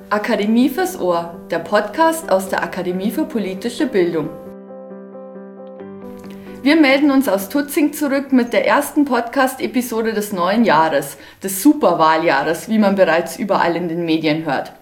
Akademie fürs Ohr, der Podcast aus der Akademie für politische Bildung. Wir melden uns aus Tutzing zurück mit der ersten Podcast-Episode des neuen Jahres, des Superwahljahres, wie man bereits überall in den Medien hört.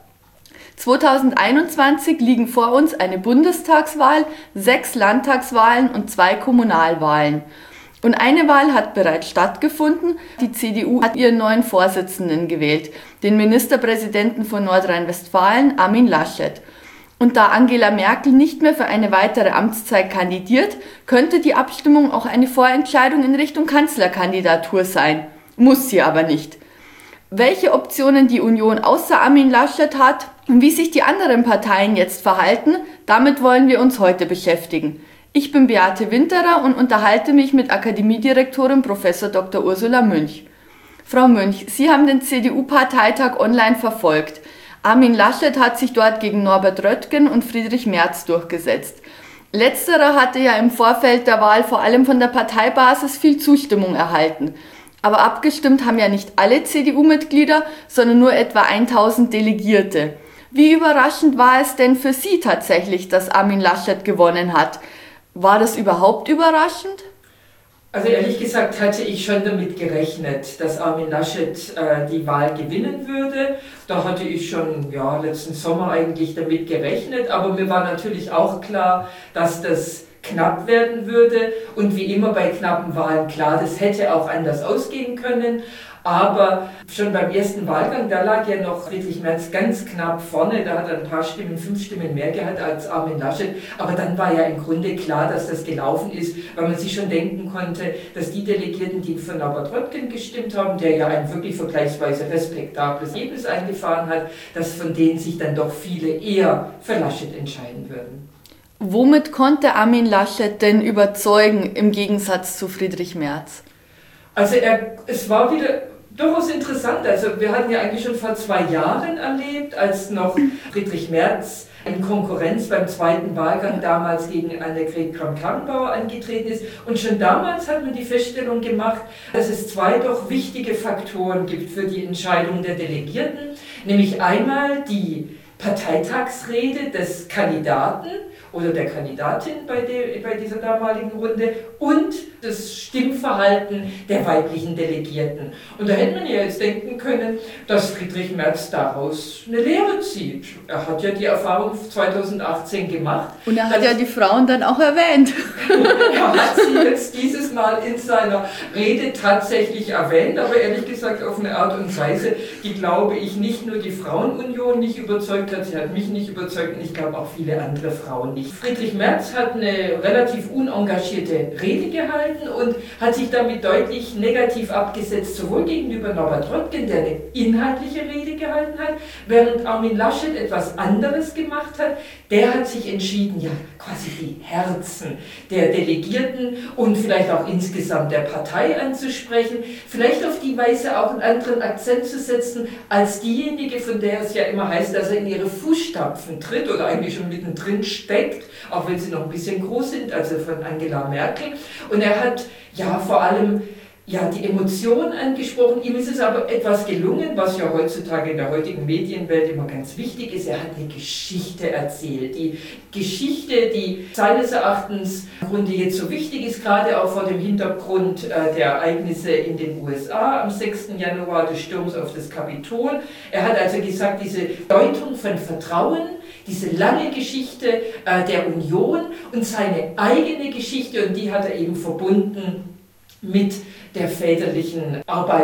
2021 liegen vor uns eine Bundestagswahl, 6 Landtagswahlen und 2 Kommunalwahlen. Und eine Wahl hat bereits stattgefunden. Die CDU hat ihren neuen Vorsitzenden gewählt, den Ministerpräsidenten von Nordrhein-Westfalen, Armin Laschet. Und da Angela Merkel nicht mehr für eine weitere Amtszeit kandidiert, könnte die Abstimmung auch eine Vorentscheidung in Richtung Kanzlerkandidatur sein. Muss sie aber nicht. Welche Optionen die Union außer Armin Laschet hat und wie sich die anderen Parteien jetzt verhalten, damit wollen wir uns heute beschäftigen. Ich bin Beate Winterer und unterhalte mich mit Akademiedirektorin Prof. Dr. Ursula Münch. Frau Münch, Sie haben den CDU-Parteitag online verfolgt. Armin Laschet hat sich dort gegen Norbert Röttgen und Friedrich Merz durchgesetzt. Letzterer hatte ja im Vorfeld der Wahl vor allem von der Parteibasis viel Zustimmung erhalten. Aber abgestimmt haben ja nicht alle CDU-Mitglieder, sondern nur etwa 1000 Delegierte. Wie überraschend war es denn für Sie tatsächlich, dass Armin Laschet gewonnen hat? War das überhaupt überraschend? Also ehrlich gesagt hatte ich schon damit gerechnet, dass Armin Laschet die Wahl gewinnen würde. Da hatte ich schon letzten Sommer eigentlich damit gerechnet, aber mir war natürlich auch klar, dass das knapp werden würde und wie immer bei knappen Wahlen klar, das hätte auch anders ausgehen können. Aber schon beim ersten Wahlgang, da lag ja noch Friedrich Merz ganz knapp vorne, da hat er ein paar Stimmen, 5 Stimmen mehr gehabt als Armin Laschet. Aber dann war ja im Grunde klar, dass das gelaufen ist, weil man sich schon denken konnte, dass die Delegierten, die für Norbert Röttgen gestimmt haben, der ja ein wirklich vergleichsweise respektables Ergebnis eingefahren hat, dass von denen sich dann doch viele eher für Laschet entscheiden würden. Womit konnte Armin Laschet denn überzeugen im Gegensatz zu Friedrich Merz? Also es war wieder durchaus interessant. Also wir hatten ja eigentlich schon vor 2 Jahren erlebt, als noch Friedrich Merz in Konkurrenz beim zweiten Wahlgang damals gegen Annegret Kramp-Karrenbauer angetreten ist. Und schon damals hat man die Feststellung gemacht, dass es 2 doch wichtige Faktoren gibt für die Entscheidung der Delegierten. Nämlich einmal die Parteitagsrede des Kandidaten oder der Kandidatin bei dieser damaligen Runde und das Stimmverhalten der weiblichen Delegierten. Und da hätte man ja jetzt denken können, dass Friedrich Merz daraus eine Lehre zieht. Er hat ja die Erfahrung 2018 gemacht. Und er hat ja die Frauen dann auch erwähnt. Er hat sie jetzt dieses Mal in seiner Rede tatsächlich erwähnt, aber ehrlich gesagt auf eine Art und Weise, die, glaube ich, nicht nur die Frauenunion nicht überzeugt hat, sie hat mich nicht überzeugt und ich glaube auch viele andere Frauen nicht. Friedrich Merz hat eine relativ unengagierte Rede gehalten und hat sich damit deutlich negativ abgesetzt, sowohl gegenüber Norbert Röttgen, der eine inhaltliche Rede gehalten hat, während Armin Laschet etwas anderes gemacht hat. Der hat sich entschieden, quasi die Herzen der Delegierten und vielleicht auch insgesamt der Partei anzusprechen, vielleicht auf die Weise auch einen anderen Akzent zu setzen, als diejenige, von der es ja immer heißt, dass er in ihre Fußstapfen tritt oder eigentlich schon mittendrin steckt, auch wenn sie noch ein bisschen groß sind, also von Angela Merkel. Und er hat vor allem die Emotionen angesprochen. Ihm ist es aber etwas gelungen, was ja heutzutage in der heutigen Medienwelt immer ganz wichtig ist. Er hat eine Geschichte erzählt. Die Geschichte, die seines Erachtens im Grunde jetzt so wichtig ist, gerade auch vor dem Hintergrund der Ereignisse in den USA am 6. Januar des Sturms auf das Kapitol. Er hat also gesagt, diese Deutung von Vertrauen, diese lange Geschichte der Union und seine eigene Geschichte, und die hat er eben verbunden mit der väterlichen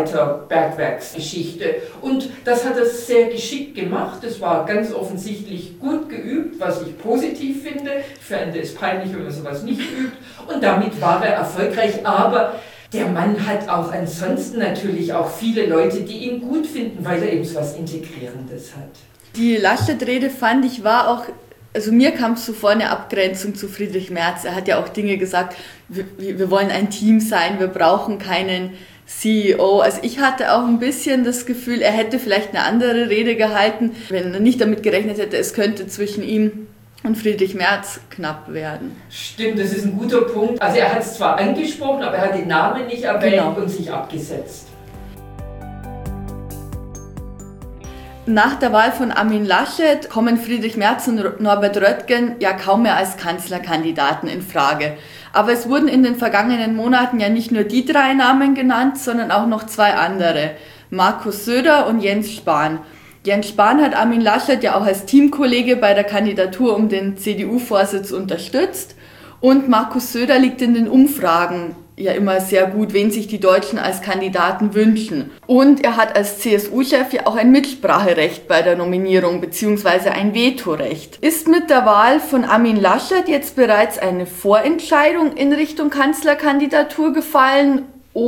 Arbeiterbergwerksgeschichte. Und das hat er sehr geschickt gemacht. Es war ganz offensichtlich gut geübt, was ich positiv finde. Ich finde es peinlich, wenn man sowas nicht übt. Und damit war er erfolgreich. Aber der Mann hat auch ansonsten natürlich auch viele Leute, die ihn gut finden, weil er eben so was Integrierendes hat. Die Laschet-Rede fand ich war auch, also mir kam es zuvor eine Abgrenzung zu Friedrich Merz. Er hat ja auch Dinge gesagt, wir wollen ein Team sein, wir brauchen keinen CEO. Also ich hatte auch ein bisschen das Gefühl, er hätte vielleicht eine andere Rede gehalten, wenn er nicht damit gerechnet hätte, es könnte zwischen ihm und Friedrich Merz knapp werden. Stimmt, das ist ein guter Punkt. Also er hat es zwar angesprochen, aber er hat den Namen nicht erwähnt und sich abgesetzt. Nach der Wahl von Armin Laschet kommen Friedrich Merz und Norbert Röttgen ja kaum mehr als Kanzlerkandidaten in Frage. Aber es wurden in den vergangenen Monaten ja nicht nur die 3 Namen genannt, sondern auch noch 2 andere. Markus Söder und Jens Spahn. Jens Spahn hat Armin Laschet ja auch als Teamkollege bei der Kandidatur um den CDU-Vorsitz unterstützt. Und Markus Söder liegt in den Umfragen ja immer sehr gut, wen sich die Deutschen als Kandidaten wünschen. Und er hat als CSU-Chef ja auch ein Mitspracherecht bei der Nominierung bzw. ein Vetorecht. Ist mit der Wahl von Armin Laschet jetzt bereits eine Vorentscheidung in Richtung Kanzlerkandidatur gefallen?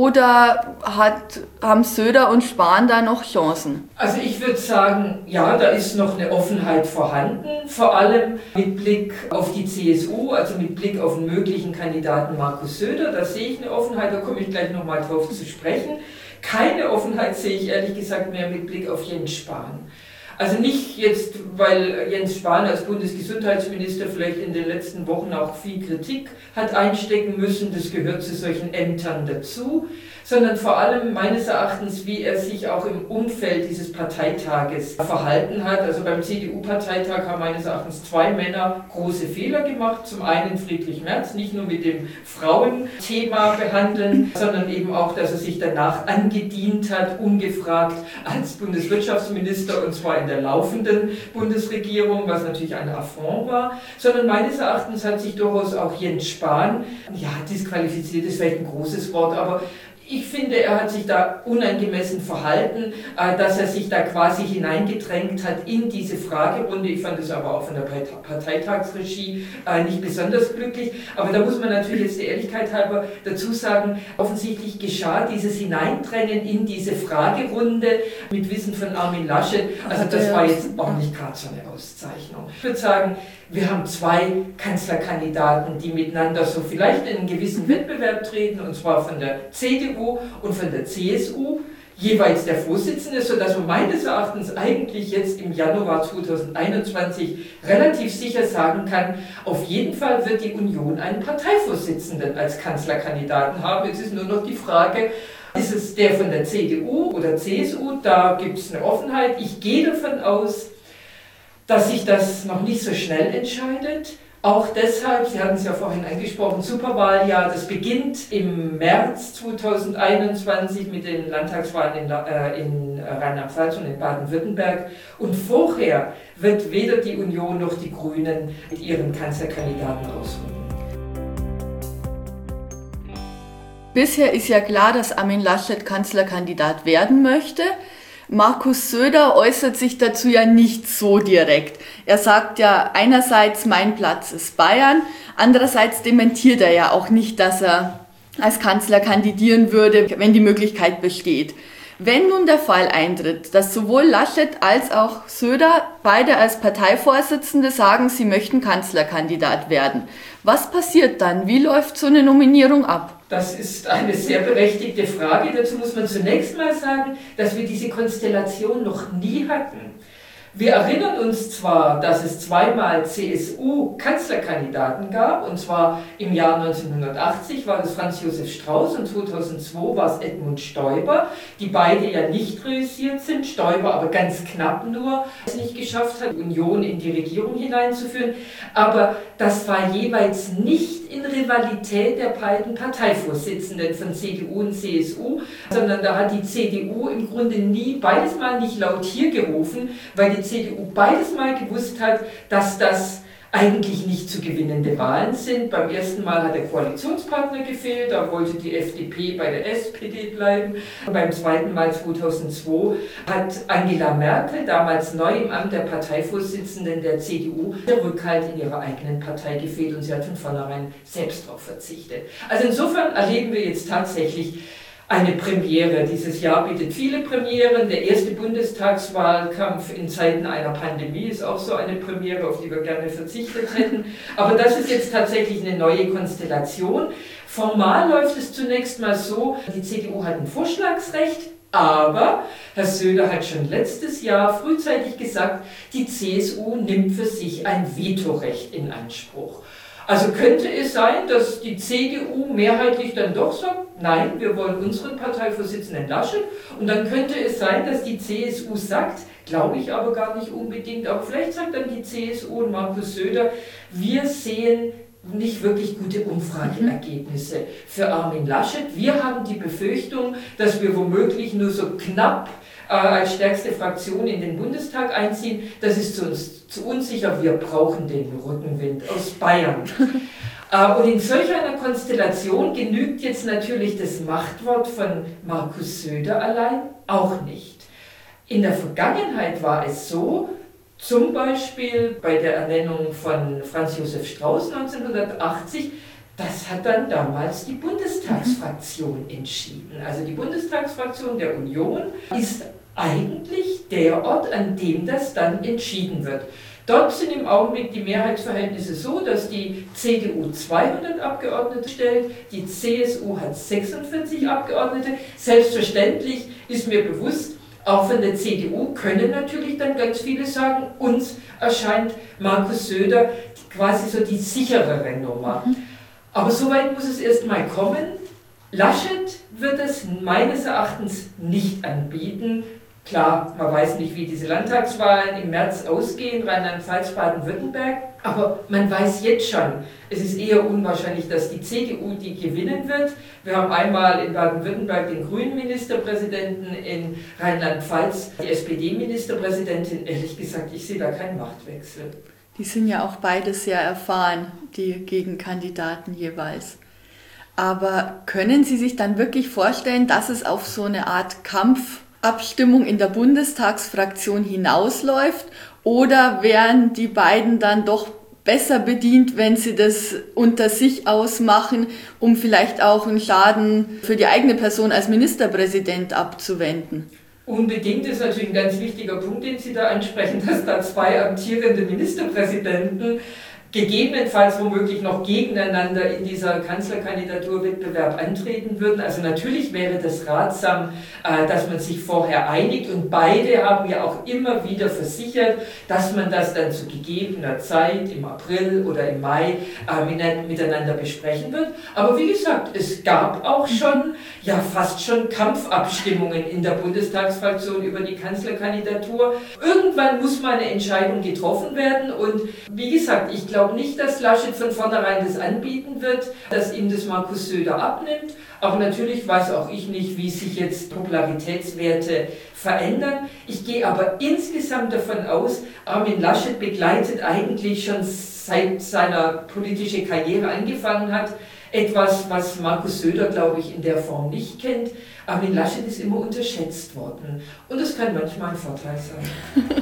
Oder haben Söder und Spahn da noch Chancen? Also ich würde sagen, ja, da ist noch eine Offenheit vorhanden, vor allem mit Blick auf die CSU, also mit Blick auf den möglichen Kandidaten Markus Söder. Da sehe ich eine Offenheit, da komme ich gleich nochmal drauf zu sprechen. Keine Offenheit sehe ich ehrlich gesagt mehr mit Blick auf Jens Spahn. Also nicht jetzt, weil Jens Spahn als Bundesgesundheitsminister vielleicht in den letzten Wochen auch viel Kritik hat einstecken müssen, das gehört zu solchen Ämtern dazu, sondern vor allem meines Erachtens, wie er sich auch im Umfeld dieses Parteitages verhalten hat. Also beim CDU-Parteitag haben meines Erachtens 2 Männer große Fehler gemacht. Zum einen Friedrich Merz, nicht nur mit dem Frauenthema behandeln, sondern eben auch, dass er sich danach angedient hat, ungefragt als Bundeswirtschaftsminister, und zwar in der laufenden Bundesregierung, was natürlich ein Affront war, sondern meines Erachtens hat sich durchaus auch Jens Spahn, ja, disqualifiziert ist vielleicht ein großes Wort, aber ich finde, er hat sich da unangemessen verhalten, dass er sich da quasi hineingedrängt hat in diese Fragerunde. Ich fand es aber auch von der Parteitagsregie nicht besonders glücklich. Aber da muss man natürlich jetzt der Ehrlichkeit halber dazu sagen, offensichtlich geschah dieses Hineindrängen in diese Fragerunde mit Wissen von Armin Laschet. Also das war jetzt auch nicht gerade so eine Auszeichnung. Ich würde sagen, wir haben 2 Kanzlerkandidaten, die miteinander so vielleicht in einen gewissen Wettbewerb treten, und zwar von der CDU und von der CSU, jeweils der Vorsitzende, sodass man meines Erachtens eigentlich jetzt im Januar 2021 relativ sicher sagen kann, auf jeden Fall wird die Union einen Parteivorsitzenden als Kanzlerkandidaten haben. Jetzt ist nur noch die Frage, ist es der von der CDU oder CSU? Da gibt es eine Offenheit. Ich gehe davon aus, dass sich das noch nicht so schnell entscheidet. Auch deshalb, Sie hatten es ja vorhin angesprochen, Superwahljahr, das beginnt im März 2021 mit den Landtagswahlen in Rheinland-Pfalz und in Baden-Württemberg. Und vorher wird weder die Union noch die Grünen mit ihren Kanzlerkandidaten rausholen. Bisher ist ja klar, dass Armin Laschet Kanzlerkandidat werden möchte. Markus Söder äußert sich dazu ja nicht so direkt. Er sagt ja einerseits, mein Platz ist Bayern, andererseits dementiert er ja auch nicht, dass er als Kanzler kandidieren würde, wenn die Möglichkeit besteht. Wenn nun der Fall eintritt, dass sowohl Laschet als auch Söder beide als Parteivorsitzende sagen, sie möchten Kanzlerkandidat werden, was passiert dann? Wie läuft so eine Nominierung ab? Das ist eine sehr berechtigte Frage. Dazu muss man zunächst mal sagen, dass wir diese Konstellation noch nie hatten. Wir erinnern uns zwar, dass es 2-mal CSU-Kanzlerkandidaten gab, und zwar im Jahr 1980 war das Franz Josef Strauß und 2002 war es Edmund Stoiber, die beide ja nicht reüssiert sind, Stoiber aber ganz knapp nur es nicht geschafft hat, die Union in die Regierung hineinzuführen, aber das war jeweils nicht in Rivalität der beiden Parteivorsitzenden von CDU und CSU, sondern da hat die CDU im Grunde beides Mal nicht laut hier gerufen, weil die CDU beides Mal gewusst hat, dass das eigentlich nicht zu gewinnende Wahlen sind. Beim ersten Mal hat der Koalitionspartner gefehlt, da wollte die FDP bei der SPD bleiben. Und beim zweiten Mal 2002 hat Angela Merkel, damals neu im Amt der Parteivorsitzenden der CDU, der Rückhalt in ihrer eigenen Partei gefehlt und sie hat von vornherein selbst darauf verzichtet. Also insofern erleben wir jetzt tatsächlich eine Premiere. Dieses Jahr bietet viele Premieren. Der erste Bundestagswahlkampf in Zeiten einer Pandemie ist auch so eine Premiere, auf die wir gerne verzichtet hätten. Aber das ist jetzt tatsächlich eine neue Konstellation. Formal läuft es zunächst mal so, die CDU hat ein Vorschlagsrecht, aber Herr Söder hat schon letztes Jahr frühzeitig gesagt, die CSU nimmt für sich ein Vetorecht in Anspruch. Also könnte es sein, dass die CDU mehrheitlich dann doch sagt, nein, wir wollen unseren Parteivorsitzenden Laschet. Und dann könnte es sein, dass die CSU sagt, glaube ich aber gar nicht unbedingt, aber vielleicht sagt dann die CSU und Markus Söder, wir sehen nicht wirklich gute Umfrageergebnisse für Armin Laschet. Wir haben die Befürchtung, dass wir womöglich nur so knapp als stärkste Fraktion in den Bundestag einziehen. Das ist zu unsicher. Wir brauchen den Rückenwind aus Bayern. Und in solch einer Konstellation genügt jetzt natürlich das Machtwort von Markus Söder allein auch nicht. In der Vergangenheit war es so, zum Beispiel bei der Ernennung von Franz Josef Strauß 1980, das hat dann damals die Bundestagsfraktion entschieden. Also die Bundestagsfraktion der Union ist eigentlich der Ort, an dem das dann entschieden wird. Dort sind im Augenblick die Mehrheitsverhältnisse so, dass die CDU 200 Abgeordnete stellt, die CSU hat 46 Abgeordnete. Selbstverständlich ist mir bewusst, auch von der CDU können natürlich dann ganz viele sagen, uns erscheint Markus Söder quasi so die sicherere Nummer. Aber so weit muss es erstmal kommen. Laschet wird es meines Erachtens nicht anbieten. Klar, man weiß nicht, wie diese Landtagswahlen im März ausgehen, Rheinland-Pfalz, Baden-Württemberg, aber man weiß jetzt schon, es ist eher unwahrscheinlich, dass die CDU die gewinnen wird. Wir haben einmal in Baden-Württemberg den grünen Ministerpräsidenten, in Rheinland-Pfalz die SPD-Ministerpräsidentin. Ehrlich gesagt, ich sehe da keinen Machtwechsel. Die sind ja auch beide sehr erfahren, die Gegenkandidaten jeweils. Aber können Sie sich dann wirklich vorstellen, dass es auf so eine Art Kampfabstimmung in der Bundestagsfraktion hinausläuft? Oder wären die beiden dann doch besser bedient, wenn sie das unter sich ausmachen, um vielleicht auch einen Schaden für die eigene Person als Ministerpräsident abzuwenden? Unbedingt ist natürlich ein ganz wichtiger Punkt, den Sie da ansprechen, dass da zwei amtierende Ministerpräsidenten gegebenenfalls womöglich noch gegeneinander in dieser Kanzlerkandidaturwettbewerb antreten würden. Also natürlich wäre das ratsam, dass man sich vorher einigt, und beide haben ja auch immer wieder versichert, dass man das dann zu gegebener Zeit im April oder im Mai miteinander besprechen wird. Aber wie gesagt, es gab auch schon, ja fast schon Kampfabstimmungen in der Bundestagsfraktion über die Kanzlerkandidatur. Irgendwann muss mal eine Entscheidung getroffen werden, und wie gesagt, ich glaube nicht, dass Laschet von vornherein das anbieten wird, dass ihm das Markus Söder abnimmt. Aber natürlich weiß auch ich nicht, wie sich jetzt Popularitätswerte verändern. Ich gehe aber insgesamt davon aus, Armin Laschet begleitet eigentlich schon seit seiner politischen Karriere angefangen hat, etwas, was Markus Söder, glaube ich, in der Form nicht kennt. Armin Laschet ist immer unterschätzt worden. Und das kann manchmal ein Vorteil sein.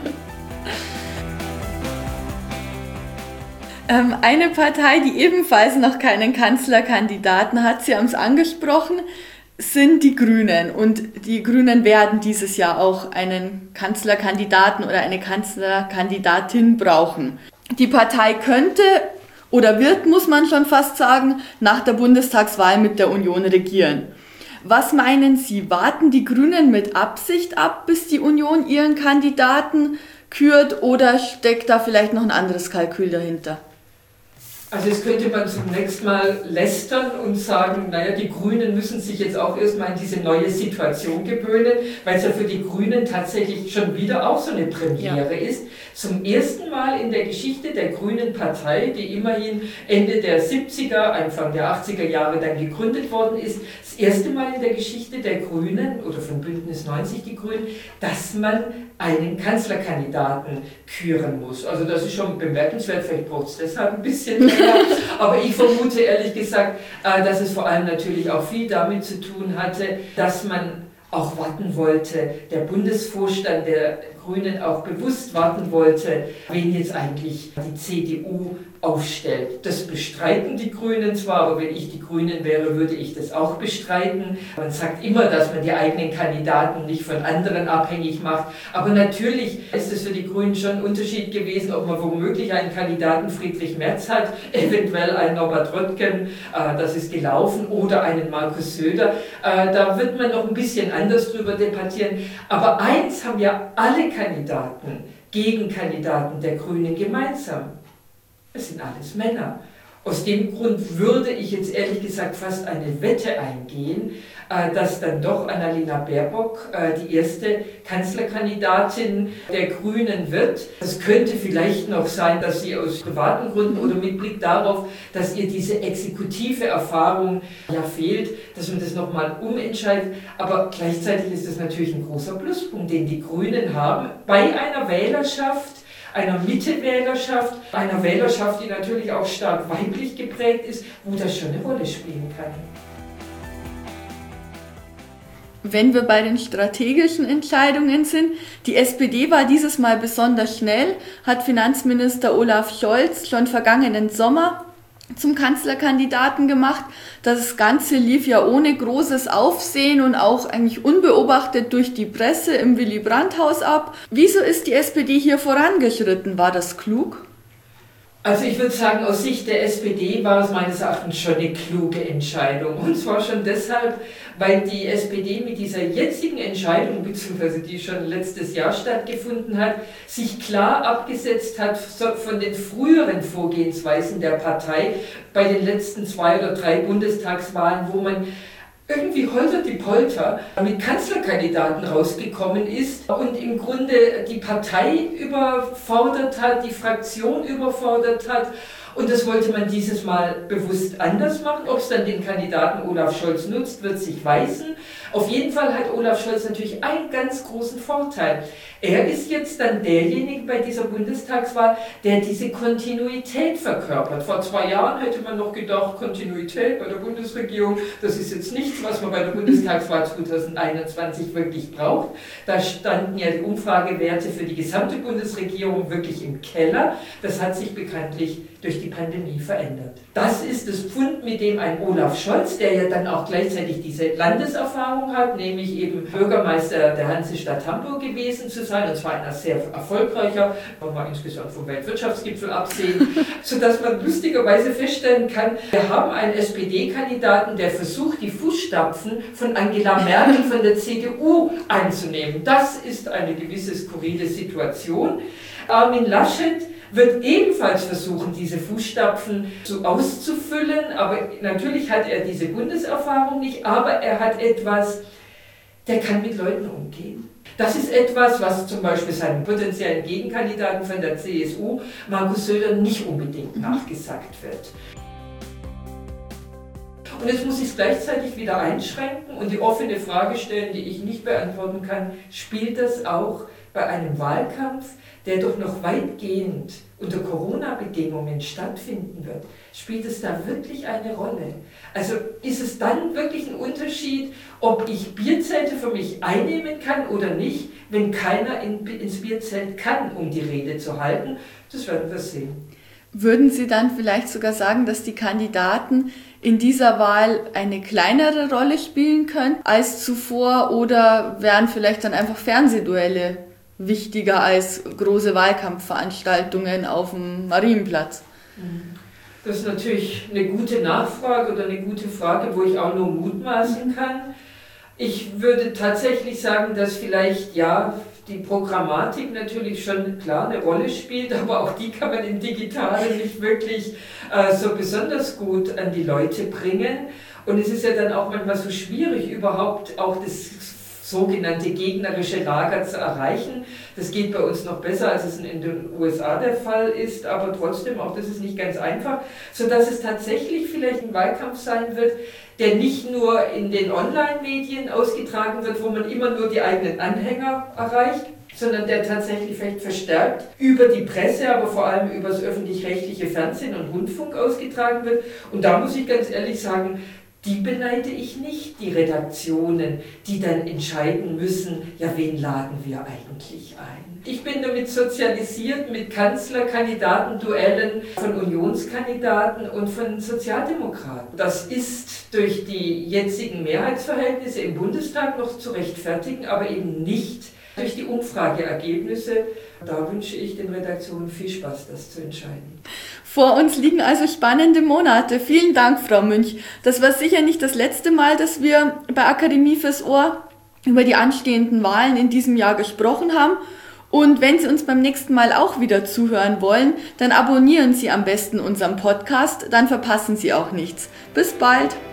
Eine Partei, die ebenfalls noch keinen Kanzlerkandidaten hat, Sie haben es angesprochen, sind die Grünen. Und die Grünen werden dieses Jahr auch einen Kanzlerkandidaten oder eine Kanzlerkandidatin brauchen. Die Partei könnte oder wird, muss man schon fast sagen, nach der Bundestagswahl mit der Union regieren. Was meinen Sie, warten die Grünen mit Absicht ab, bis die Union ihren Kandidaten kürt, oder steckt da vielleicht noch ein anderes Kalkül dahinter? Also jetzt könnte man zunächst mal lästern und sagen, naja, die Grünen müssen sich jetzt auch erstmal in diese neue Situation gewöhnen, weil es ja für die Grünen tatsächlich schon wieder auch so eine Premiere ist. Zum ersten Mal in der Geschichte der Grünen Partei, die immerhin Ende der 70er, Anfang der 80er Jahre dann gegründet worden ist, das erste Mal in der Geschichte der Grünen oder von Bündnis 90 die Grünen, dass man einen Kanzlerkandidaten küren muss. Also das ist schon bemerkenswert, vielleicht braucht es deshalb ein bisschen länger, aber ich vermute ehrlich gesagt, dass es vor allem natürlich auch viel damit zu tun hatte, dass man auch warten wollte, der Bundesvorstand der Grünen auch bewusst warten wollte, wen jetzt eigentlich die CDU aufstellt. Das bestreiten die Grünen zwar, aber wenn ich die Grünen wäre, würde ich das auch bestreiten. Man sagt immer, dass man die eigenen Kandidaten nicht von anderen abhängig macht, aber natürlich ist es für die Grünen schon ein Unterschied gewesen, ob man womöglich einen Kandidaten Friedrich Merz hat, eventuell einen Norbert Röttgen, das ist gelaufen, oder einen Markus Söder. Da wird man noch ein bisschen anders drüber debattieren, aber eins haben ja alle Kandidaten, Gegenkandidaten der Grünen gemeinsam. Es sind alles Männer. Aus dem Grund würde ich jetzt ehrlich gesagt fast eine Wette eingehen, dass dann doch Annalena Baerbock die erste Kanzlerkandidatin der Grünen wird. Es könnte vielleicht noch sein, dass sie aus privaten Gründen oder mit Blick darauf, dass ihr diese exekutive Erfahrung ja fehlt, dass man das nochmal umentscheidet. Aber gleichzeitig ist das natürlich ein großer Pluspunkt, den die Grünen haben bei einer Wählerschaft, einer Mitte-Wählerschaft, einer Wählerschaft, die natürlich auch stark weiblich geprägt ist, wo das schon eine Rolle spielen kann. Wenn wir bei den strategischen Entscheidungen sind, die SPD war dieses Mal besonders schnell, hat Finanzminister Olaf Scholz schon vergangenen Sommer zum Kanzlerkandidaten gemacht. Das Ganze lief ja ohne großes Aufsehen und auch eigentlich unbeobachtet durch die Presse im Willy-Brandt-Haus ab. Wieso ist die SPD hier vorangeschritten? War das klug? Also ich würde sagen, aus Sicht der SPD war es meines Erachtens schon eine kluge Entscheidung. Und zwar schon deshalb, weil die SPD mit dieser jetzigen Entscheidung, beziehungsweise die schon letztes Jahr stattgefunden hat, sich klar abgesetzt hat von den früheren Vorgehensweisen der Partei bei den letzten 2 oder 3 Bundestagswahlen, wo man irgendwie holter die Polter mit Kanzlerkandidaten rausgekommen ist und im Grunde die Partei überfordert hat, die Fraktion überfordert hat. Und das wollte man dieses Mal bewusst anders machen. Ob es dann den Kandidaten Olaf Scholz nutzt, wird sich weisen. Auf jeden Fall hat Olaf Scholz natürlich einen ganz großen Vorteil. Er ist jetzt dann derjenige bei dieser Bundestagswahl, der diese Kontinuität verkörpert. Vor 2 Jahren hätte man noch gedacht, Kontinuität bei der Bundesregierung, das ist jetzt nichts, was man bei der Bundestagswahl 2021 wirklich braucht. Da standen ja die Umfragewerte für die gesamte Bundesregierung wirklich im Keller. Das hat sich bekanntlich durch die Pandemie verändert. Das ist das Pfund, mit dem ein Olaf Scholz, der ja dann auch gleichzeitig diese Landeserfahrung hat, nämlich eben Bürgermeister der Hansestadt Hamburg gewesen zu sein, und zwar einer sehr erfolgreicher, wenn wir insgesamt vom Weltwirtschaftsgipfel absehen, sodass man lustigerweise feststellen kann, wir haben einen SPD-Kandidaten, der versucht, die Fußstapfen von Angela Merkel von der CDU einzunehmen. Das ist eine gewisse skurrile Situation. Armin Laschet wird ebenfalls versuchen, diese Fußstapfen so auszufüllen, aber natürlich hat er diese Bundeserfahrung nicht, aber er hat etwas, der kann mit Leuten umgehen. Das ist etwas, was zum Beispiel seinem potenziellen Gegenkandidaten von der CSU, Markus Söder, nicht unbedingt nachgesagt wird. Und jetzt muss ich es gleichzeitig wieder einschränken und die offene Frage stellen, die ich nicht beantworten kann, spielt das auch bei einem Wahlkampf, der doch noch weitgehend unter Corona-Bedingungen stattfinden wird, spielt es da wirklich eine Rolle? Also ist es dann wirklich ein Unterschied, ob ich Bierzelte für mich einnehmen kann oder nicht, wenn keiner ins Bierzelt kann, um die Rede zu halten? Das werden wir sehen. Würden Sie dann vielleicht sogar sagen, dass die Kandidaten in dieser Wahl eine kleinere Rolle spielen können als zuvor, oder wären vielleicht dann einfach Fernsehduelle wichtiger als große Wahlkampfveranstaltungen auf dem Marienplatz? Das ist natürlich eine gute Nachfrage oder eine gute Frage, wo ich auch nur mutmaßen kann. Ich würde tatsächlich sagen, dass vielleicht die Programmatik natürlich schon klar eine Rolle spielt, aber auch die kann man im Digitalen nicht wirklich so besonders gut an die Leute bringen. Und es ist ja dann auch manchmal so schwierig, überhaupt auch das sogenannte gegnerische Lager zu erreichen. Das geht bei uns noch besser, als es in den USA der Fall ist, aber trotzdem, auch das ist nicht ganz einfach, sodass es tatsächlich vielleicht ein Wahlkampf sein wird, der nicht nur in den Online-Medien ausgetragen wird, wo man immer nur die eigenen Anhänger erreicht, sondern der tatsächlich vielleicht verstärkt über die Presse, aber vor allem über das öffentlich-rechtliche Fernsehen und Rundfunk ausgetragen wird. Und da muss ich ganz ehrlich sagen, die beneide ich nicht, die Redaktionen, die dann entscheiden müssen, ja, wen laden wir eigentlich ein? Ich bin damit sozialisiert mit Kanzlerkandidaten-Duellen von Unionskandidaten und von Sozialdemokraten. Das ist durch die jetzigen Mehrheitsverhältnisse im Bundestag noch zu rechtfertigen, aber eben nicht durch die Umfrageergebnisse. Da wünsche ich den Redaktionen viel Spaß, das zu entscheiden. Vor uns liegen also spannende Monate. Vielen Dank, Frau Münch. Das war sicher nicht das letzte Mal, dass wir bei Akademie fürs Ohr über die anstehenden Wahlen in diesem Jahr gesprochen haben. Und wenn Sie uns beim nächsten Mal auch wieder zuhören wollen, dann abonnieren Sie am besten unseren Podcast, dann verpassen Sie auch nichts. Bis bald!